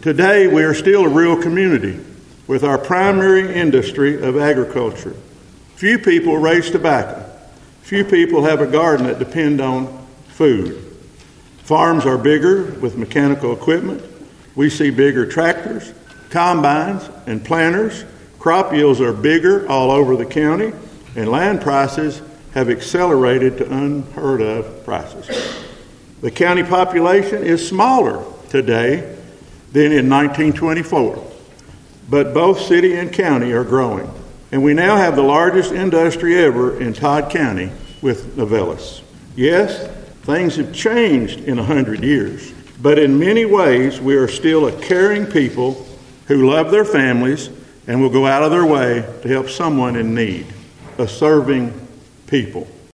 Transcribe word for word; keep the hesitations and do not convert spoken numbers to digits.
Today, we are still a rural community with our primary industry of agriculture. Few people raise tobacco. Few people have a garden that depend on food. Farms are bigger with mechanical equipment. We see bigger tractors, combines, and planters. Crop yields are bigger all over the county, and land prices have accelerated to unheard of prices. The county population is smaller today than in nineteen twenty-four, but both city and county are growing, and we now have the largest industry ever in Todd County with Novelis. Yes, things have changed in a hundred years, but in many ways we are still a caring people who love their families and will go out of their way to help someone in need, a serving people.